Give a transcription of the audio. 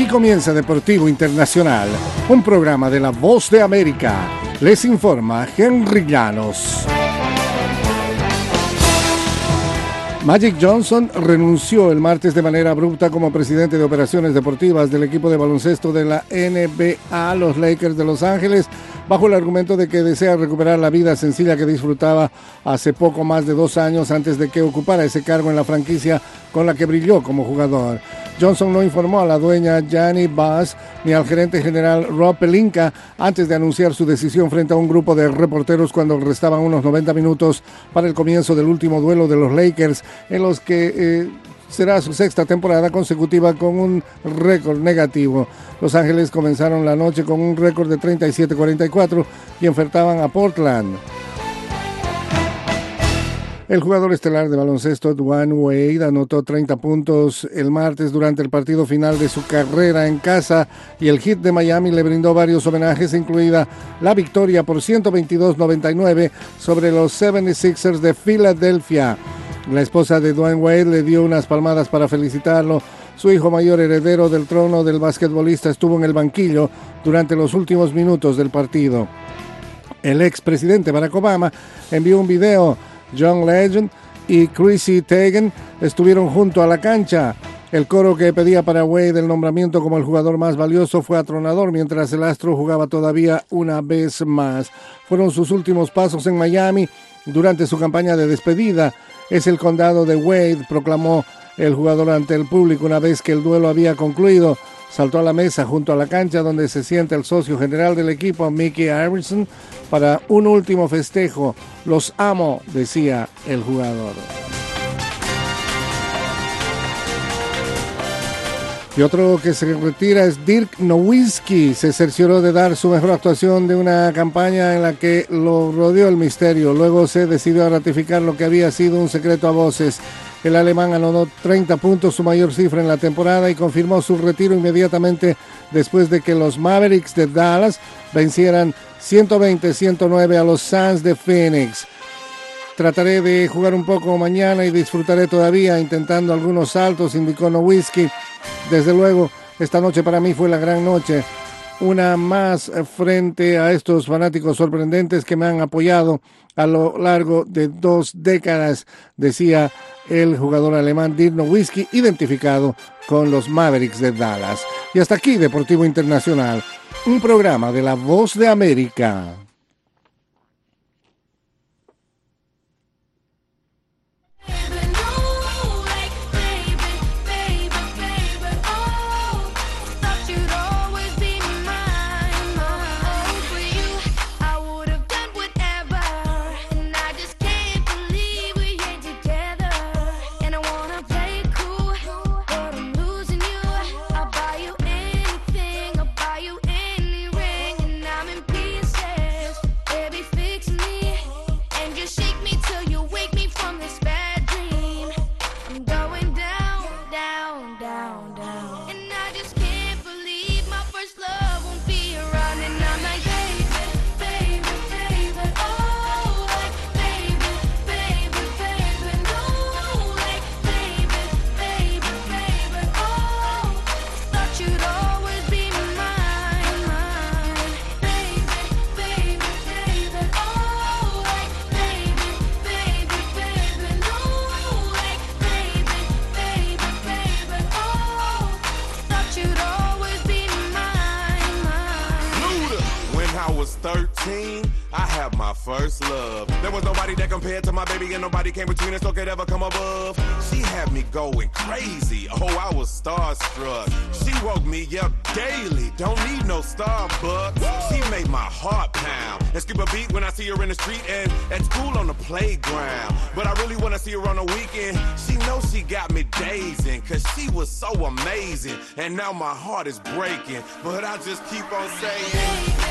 comienza Deportivo Internacional, un programa de La Voz de América. Les informa Henry Llanos. Magic Johnson renunció el martes de manera abrupta como presidente de operaciones deportivas del equipo de baloncesto de la NBA, los Lakers de Los Ángeles, bajo el argumento de que desea recuperar la vida sencilla que disfrutaba hace poco más de 2 años antes de que ocupara ese cargo en la franquicia con la que brilló como jugador. Johnson no informó a la dueña Gianni Buss ni al gerente general Rob Pelinka antes de anunciar su decisión frente a un grupo de reporteros cuando restaban unos 90 minutos para el comienzo del último duelo de los Lakers, en los que será su 6ª temporada consecutiva con un récord negativo. Los Ángeles comenzaron la noche con un récord de 37-44 y enfrentaban a Portland. El jugador estelar de baloncesto Dwyane Wade anotó 30 puntos el martes durante el partido final de su carrera en casa y el Heat de Miami le brindó varios homenajes, incluida la victoria por 122-99 sobre los 76ers de Filadelfia. La esposa de Dwyane Wade le dio unas palmadas para felicitarlo. Su hijo mayor, heredero del trono del basquetbolista, estuvo en el banquillo durante los últimos minutos del partido. El expresidente Barack Obama envió un video. John Legend y Chrissy Teigen estuvieron junto a la cancha. El coro que pedía para Wade el nombramiento como el jugador más valioso fue atronador mientras el astro jugaba todavía una vez más. Fueron sus últimos pasos en Miami durante su campaña de despedida. Es el condado de Wade, proclamó el jugador ante el público una vez que el duelo había concluido. Saltó a la mesa junto a la cancha donde se sienta el socio general del equipo, Mickey Iverson, para un último festejo. Los amo, decía el jugador. Y otro que se retira es Dirk Nowitzki. Se cercioró de dar su mejor actuación de una campaña en la que lo rodeó el misterio. Luego se decidió a ratificar lo que había sido un secreto a voces. El alemán anotó 30 puntos, su mayor cifra en la temporada, y confirmó su retiro inmediatamente después de que los Mavericks de Dallas vencieran 120-109 a los Suns de Phoenix. Trataré de jugar un poco mañana y disfrutaré todavía intentando algunos saltos, indicó Nowitzki. Desde luego, esta noche para mí fue la gran noche. Una más frente a estos fanáticos sorprendentes que me han apoyado a lo largo de 2 décadas, decía el jugador alemán Dirk Nowitzki, identificado con los Mavericks de Dallas. Y hasta aquí Deportivo Internacional, un programa de La Voz de América. First love. There was nobody that compared to my baby, and nobody came between us or could ever come above. She had me going crazy. Oh, I was starstruck. She woke me up daily. Don't need no Starbucks. She made my heart pound and skip a beat when I see her in the street and at school on the playground. But I really wanna see her on the weekend. She knows she got me dazing, cause she was so amazing. And now my heart is breaking, but I just keep on saying